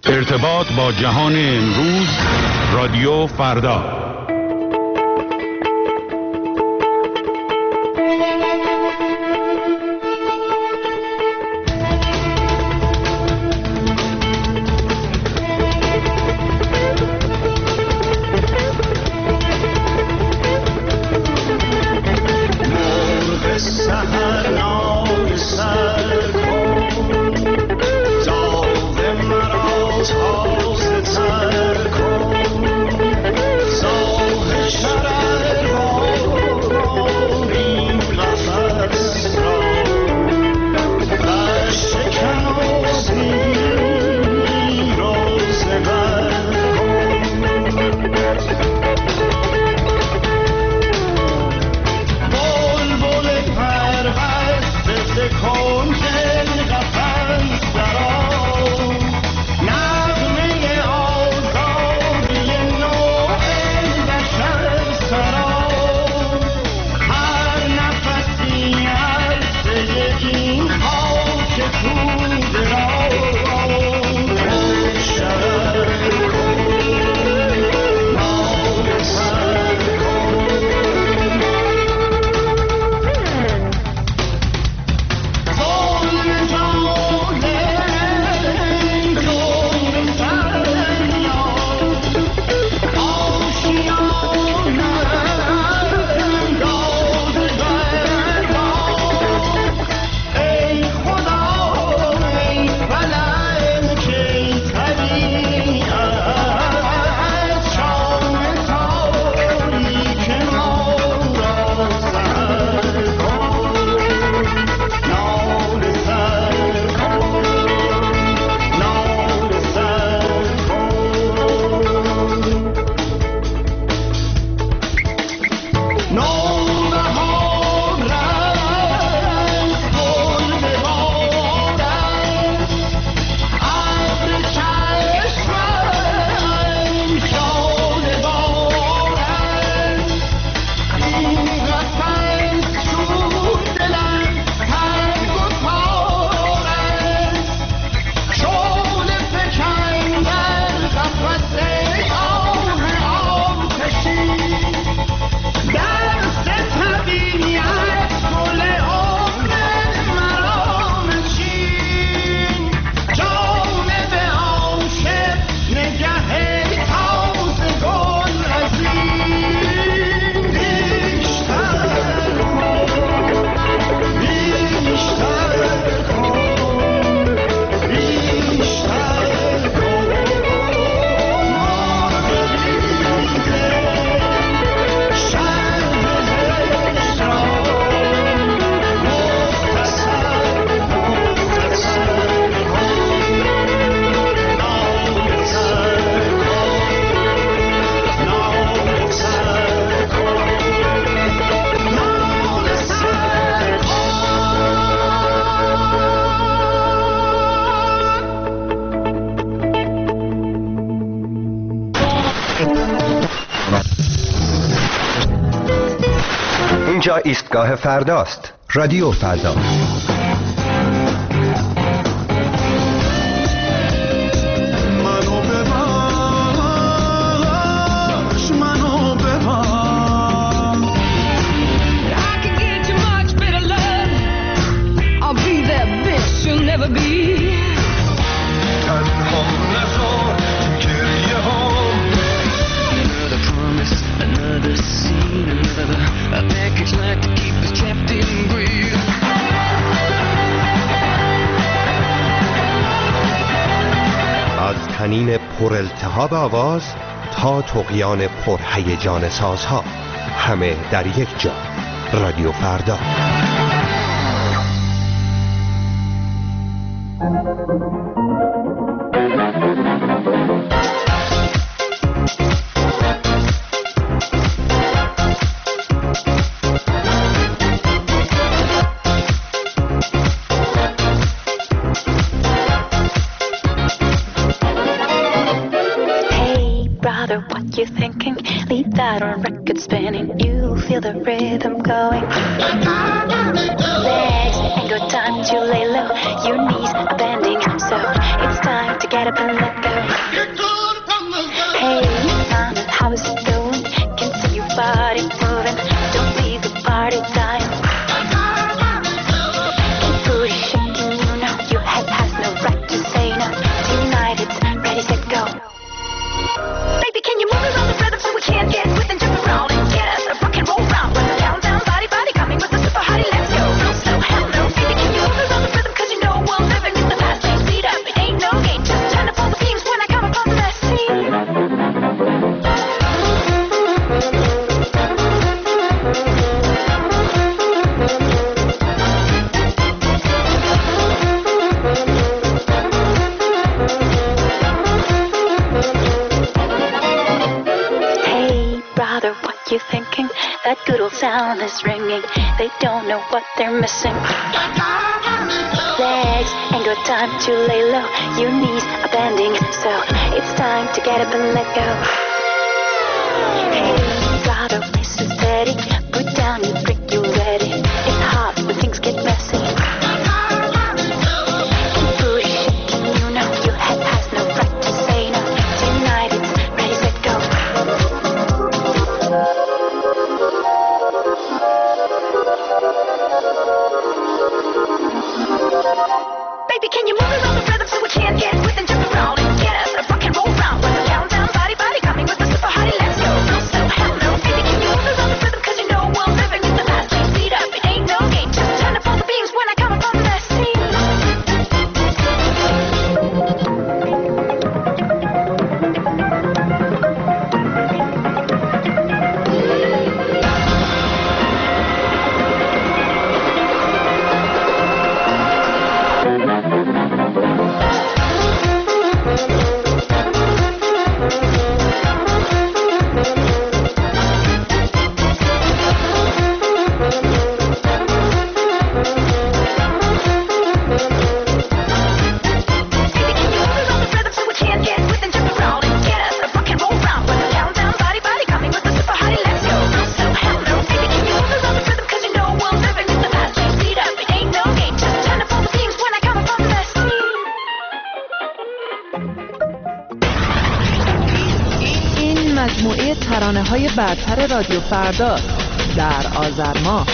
ارتباط با جهان امروز، رادیو فردا. اینجا ایستگاه فرداست. رادیو فردا. تنین پر التهاب آواز تا طغیان پر هیجان سازها، همه در یک جا. رادیو فردا. You thinking? Leave that on record spinning. You feel the rhythm going. Legs ain't got time to lay low. Your knees are bending, so it's time to get up and let go. sound is ringing. They don't know what they're missing. Legs ain't got time to lay low. Your knees are bending, so it's time to get up and let go. Hey, got a race is steady. Put down your drink, you're ready. It's hard when things get messy. Booty shaking, you know your head has no right to say no. Tonight it's ready, set, go. Baby, can you move around the rhythm so we can't get with and jump around and get us a rock and roll round? With the downtown body coming with the super hottie, let's go. No, so hell no. Baby, can you move around the rhythm 'cause you know we're living in the fast lane. Speed up, it ain't no game. Just turn up all the beams when I come up on the scene. مجموعه ترانه‌های برتر رادیو فردا در آذر ماه.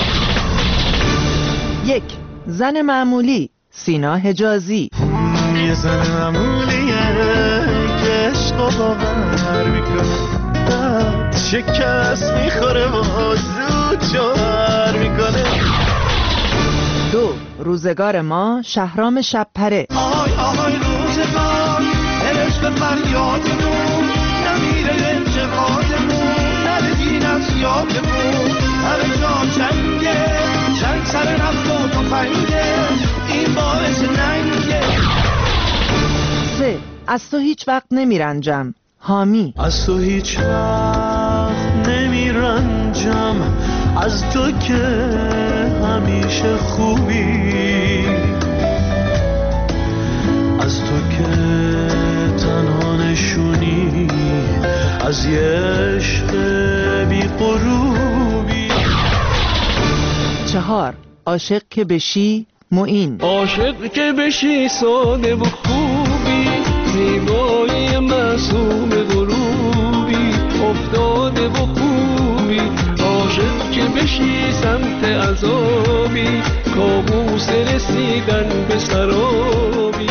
1. زن معمولی سینا حجازی. یه زن معمولیه که عشق باور میکنه، شکست میخوره و زود جوهر میکنه. 2. روزگار ما شهرام شبپره. آهای آهای روزگار عشق فریادمون نمیره انتقادمون ندهین از یادمون همه جا جنگه جنگ سر نفت و تفنگه این باعث ننگه. 3. از تو هیچ وقت نمیرنجم حامی. از تو هیچ وقت نمیرنجم از تو که همیشه خوبی، از تو که تنها نشونی از یه عشق بی غروبی. 4. عاشق که بشی معین. عاشق که بشی ساده و خوبی، زیبایی معصوم غروبی افتاده و خوبی. عاشق که بشی سمت عذابی، کابوس رسیدن به سرابی.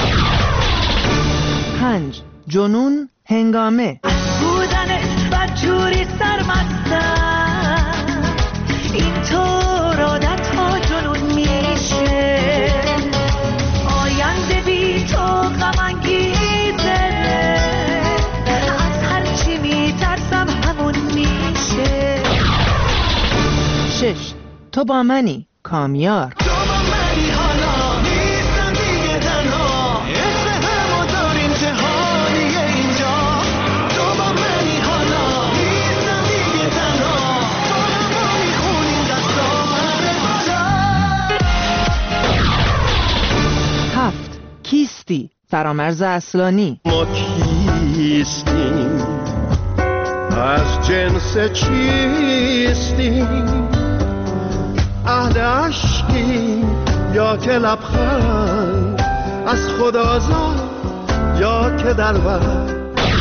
5. جنون هنگامه. بودنت بدجوری سرمستم اینطور عادت ها جنون میشه، آینده بی تو غم انگیزه، از هرچی میترسم همون میشه. 6. تو با منی کامیار. کیستی فرامرز اصلانی. ما کیستیم از جنس چیستیم، اهل عشقیم یا که لبخند از خدازاد یا که دلبر.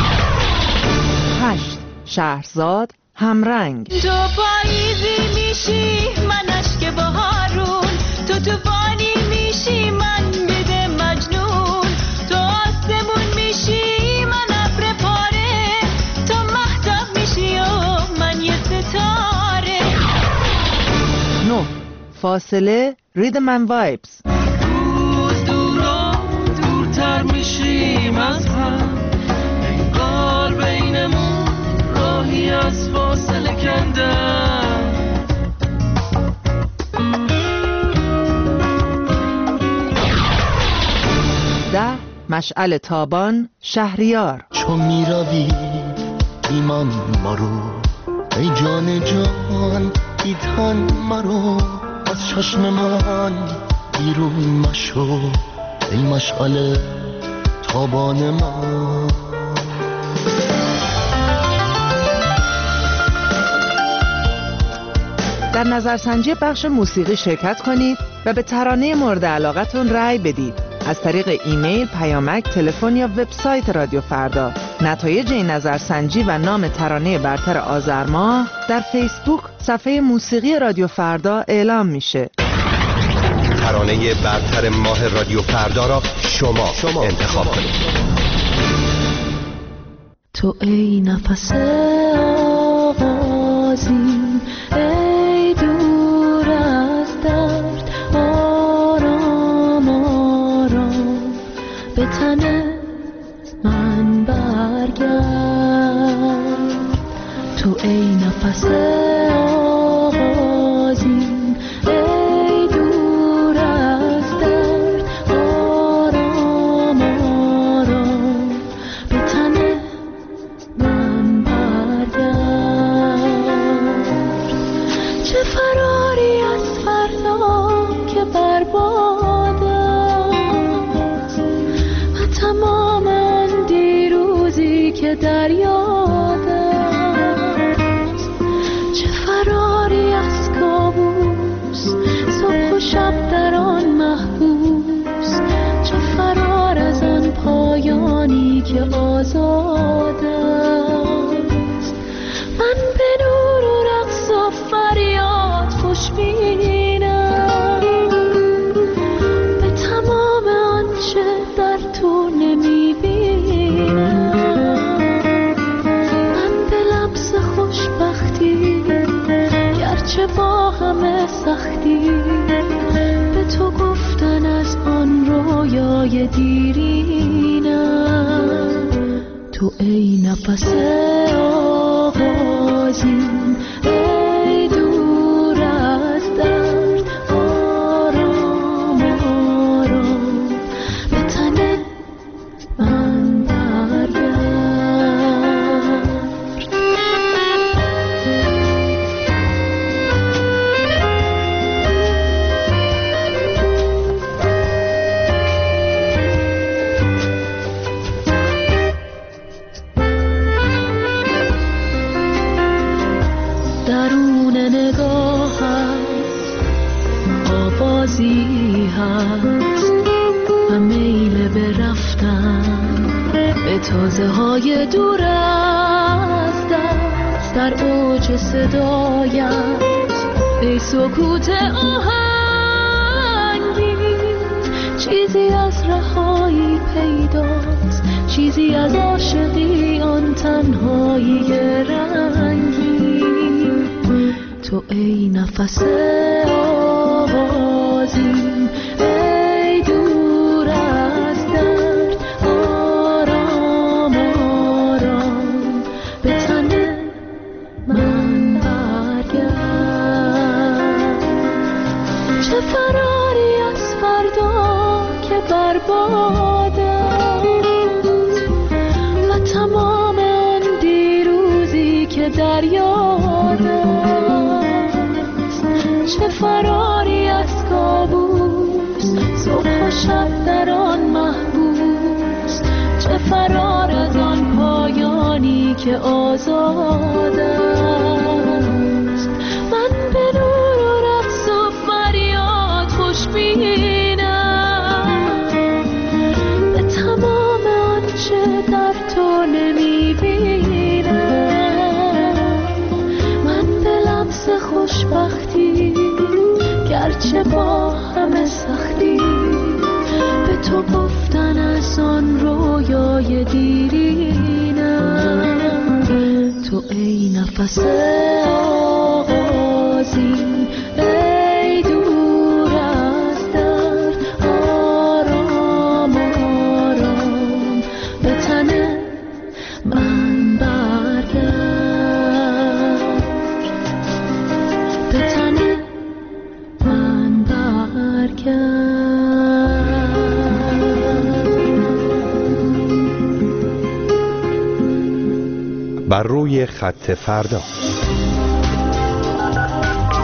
8. شهرزاد همرنگ. تو پاییزی میشی من اشک بهارون، تو طوفانی میشی من بده مجنون، تو آسمون میشی من ابر پاره، تو مهتاب میشی و من یه ستاره. 9. فاصله ریدم اند وایبز. روز دورا دورتر میشیم از هم، انگار بینمون راهی از فاصله کندم. 10. مشعل تابان شهریار. چون میروی ایمان ما رو ای جان جان دیدن مرا از چشم من بیرون مشو ای مشعل تابان من. در نظرسنجی بخش موسیقی شرکت کنید و به ترانه مورد علاقتون رأی بدید. از طریق ایمیل، پیامک، تلفن یا وبسایت رادیو فردا. نتایج این نظرسنجی و نام ترانه برتر آذر ماه در فیسبوک صفحه موسیقی رادیو فردا اعلام میشه. ترانه برتر ماه رادیو فردا را شما انتخاب کنید. تو ای نفس آغازی، ای دور از درد، آرام آرام به تن من برگرد. تو ای نفس آغازی، ای دور از درد، آرام آرام به تن من برگرد. چه فراری از فردا که برباد است و تمام آن دیروزی که در یاد است. چه فراری از کابوس، صبح و شب در آن محبوس. چه فرار از آن پایانی که آزاد است. من به نور و رقص و فریاد خوشبینم، به تمام آنچه در تو نمیبینم. من به لمس خوشبختی گرچه با همه سختی، به تو گفتن از آن رویای دیرینم. تو ای نفس آغازین، ای دور از درد، آرام آرام به تن من برگرد. درون نگاهت آوازی هست و میل به رفتن به تازه های دور از دست. در اوج صدایت ای سکوت آهنگین، چیزی از رهایی پیداست، چیزی از عاشقی آن تنهایی رنگین. تو ای نفس آغازین، ای دور از درد، آرام آرام به تن من برگرد. چه فراری از فردا که برباد است و تمام آن دیروزی که در یاد است. چه فراری از کابوس، صبح و شب در آن محبوس. چه فرار از آن پایانی که آزاد است. من به نور و رقص و فریاد خوشبینم، به تمام آنچه در تو نمیبینم. من به لمس خوشبختی گرچه با همه سختی، به تو گفتن از آن رویای دیرینم. تو ای نفس آغازین، ای دور از درد، آرام آرام به تن من برگرد. به تن من برگرد. بر روی خط فردا.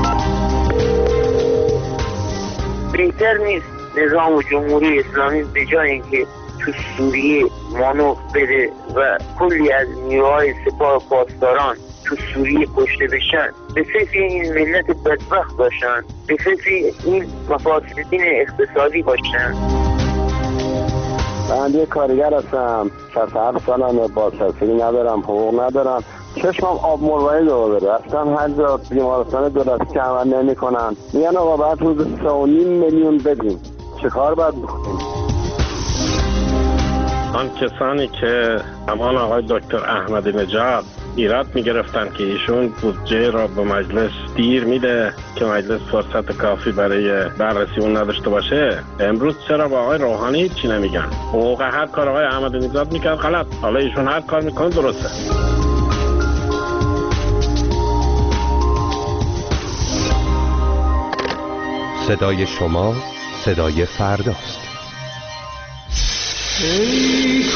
بهتر نیست نظام جمهوری اسلامی به جای اینکه تو سوریه مانور بده و کلی از نیروهای سپاه پاسداران تو سوریه کشته بشن، به فکر این ملت بدبخت باشن، به فکر این مفاسدین اقتصادی باشن. من یه کارگر هستم، 67 سالمه، بازرسی ندارم، حقوق ندارم، چشمم آب مروایی داره. رفتم هر جا بیمارستان دولتی که عمل نمی کنن، میگن آقا بعد روز 3.5 میلیون بدیم. چه کار باید بکنیم؟ آن کسانی که همان آقای دکتر احمدی نژاد ایراد میگرفتن که ایشون بودجه را به مجلس دیر میده که مجلس فرصت کافی برای بررسی اون نداشته باشه، امروز چرا با آقای روحانی چی نمیگن؟ حقوق هر کار آقای احمدی نژاد میکرد غلط، حالا ایشون هر کار میکنه درسته. صدای شما صدای فرداست. ای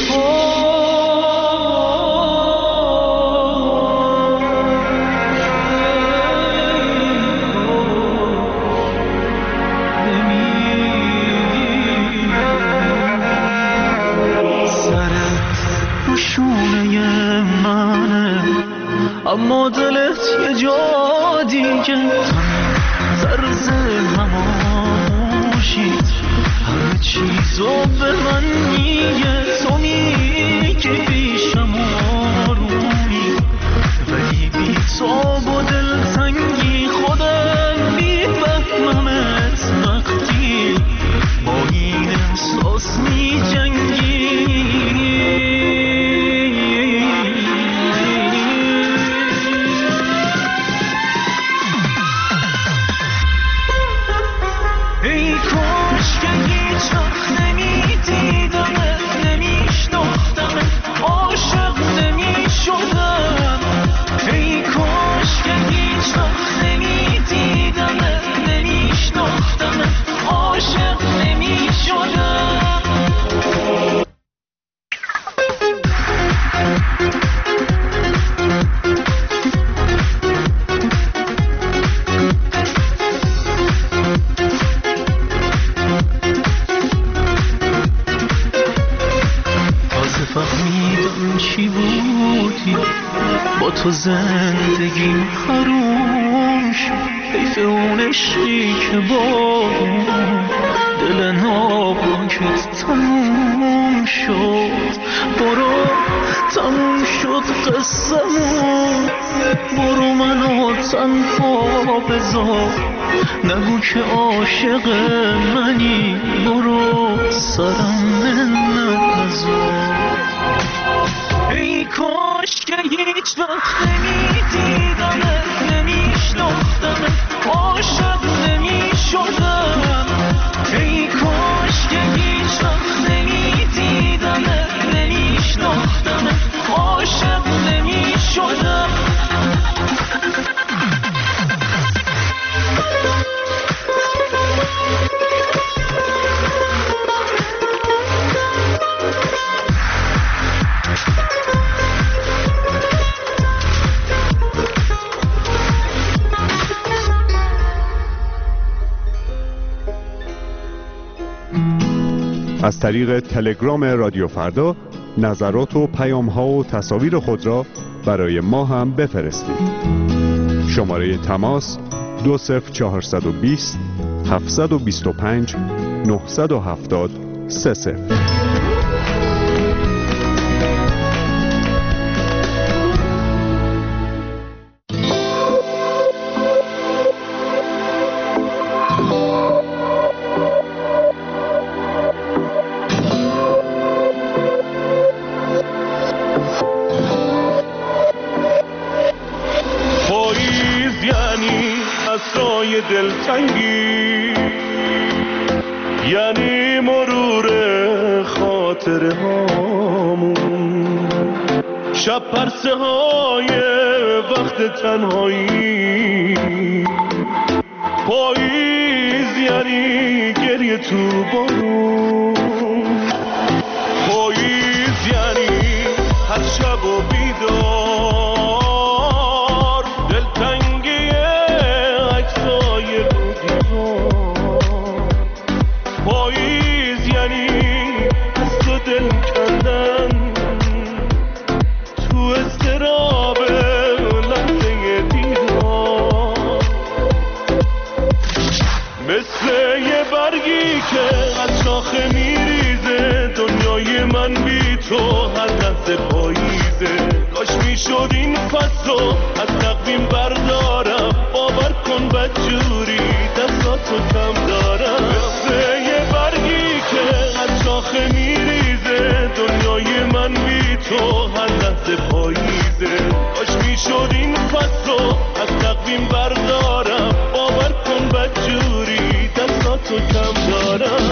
اما دلت یه جا دیگه طرز هماشید همه چیزو به من میگه. تو میگی پیشم آرومی ولی بی تو با دلتنگی خودم میفهممت وقتی با این احساس میجنگی. تو زندگی حروم شد، حیف اون عشقی که با دل ناپاکت تموم شد. برو تموم شد قصه‌مون، برو منو تنها بذار، نگو که عاشق منی، برو سرم نذار. ای کاش که هیچ وقت نمیدیدمت، نمیشناختمت، عاشق نمیشدم. ای کاش که هیچ وقت نمیدیدمت، نمیشناختمت، عاشق نمیشدم. از طریق تلگرام رادیو فردا نظرات و پیام‌ها و تصاویر خود را برای ما هم بفرستید. شماره تماس 20420 725 970 30. دلتنگی یعنی مرور خاطره هامون، شب پرسه های وقت تنهایی، پاییز یعنی گریه تو بارون، پاییز یعنی هر شب و بیدار، دلتنگی عکسای رو دیوار، تو هر لحظه پاییزه. کاش میشد این فصل از تقویم بردارم، باور کن بدجوری دستاتو کم دارم. مثل یه برگی که از شاخه میریزه، دنیای من بی تو هر لحظه پاییزه. کاش میشد این فصل از تقویم بردارم، باور کن بدجوری دستاتو کم دارم.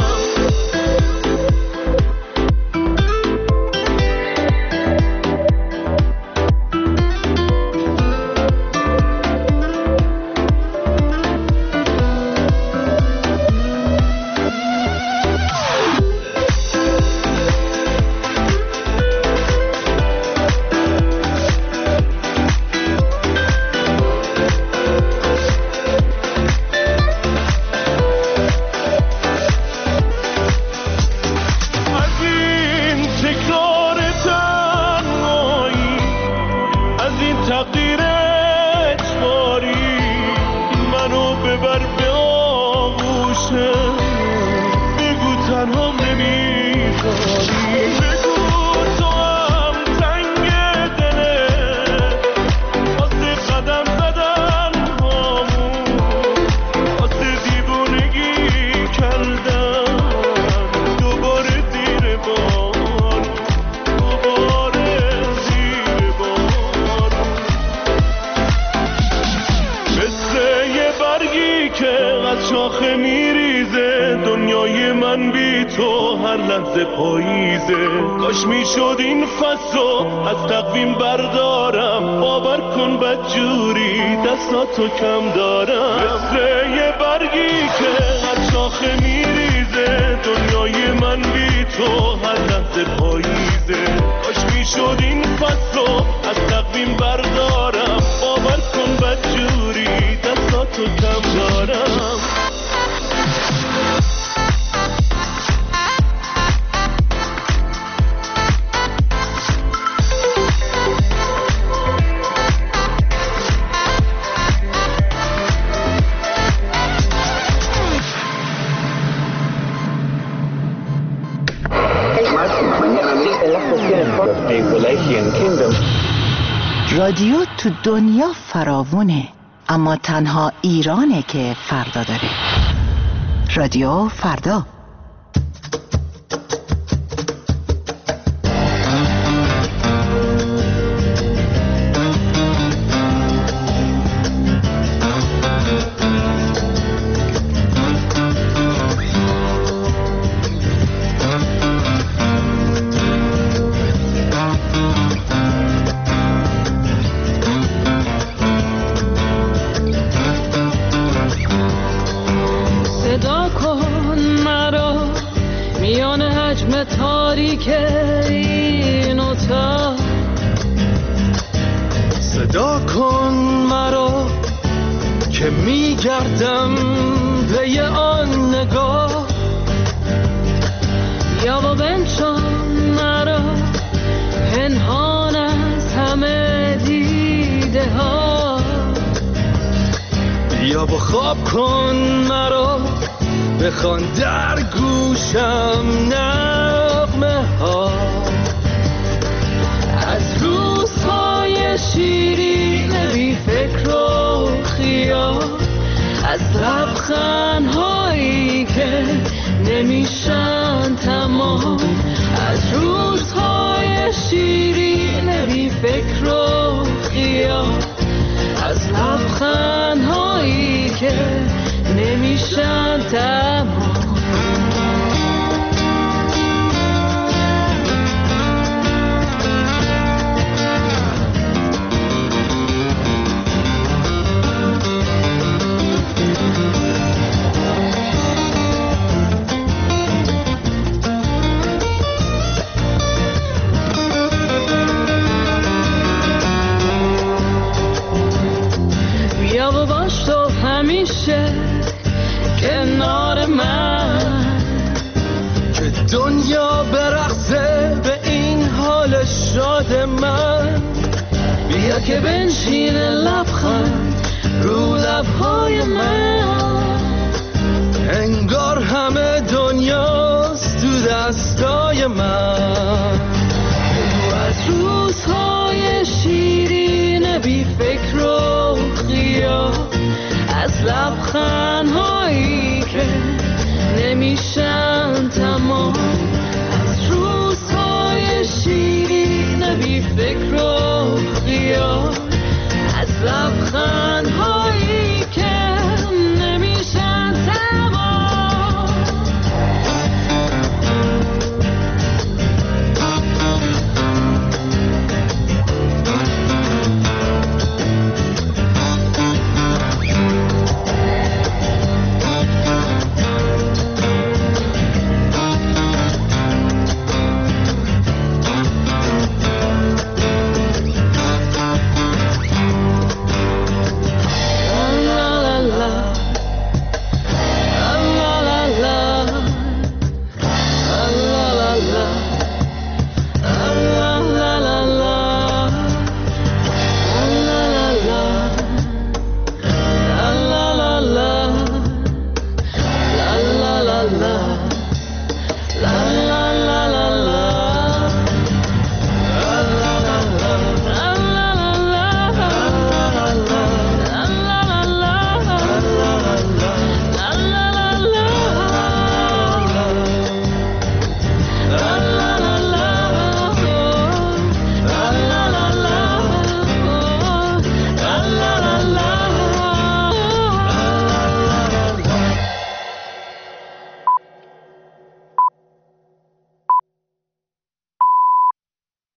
کاش میشد این فصل از تقویم بردارم، باور کن بدجوری دستاتو کم دارم. مثل یه برگی که از شاخه میریزه، دنیای من بی تو هر لحظه پاییزه. کاش میشد این فصل از تقویم بردارم، باور کن بدجوری دستاتو کم دارم. رادیو تو دنیا فراوونه، اما تنها ایرانه که فردا داره. رادیو فردا. صدا کن مرا که میگردم به آن نگاه، یا و بنشان مرا پنهان از همه دیده ها، یا و خواب کن مرا بخوان در گوشم نغمه ها. از روزهای شیرین بی فکر و خیال، از لبخندهایی که نمیشن تمام، از روزهای شیرین بی فکر و خیال، از لبخندهایی که نمیشن تمام. بیا و باش تو همیشه کنار من، که دنیا برقصه به این حال شاد من. بیا که بنشینه لبخند رو لبهای من، انگار همه دنیاست تو دستای من.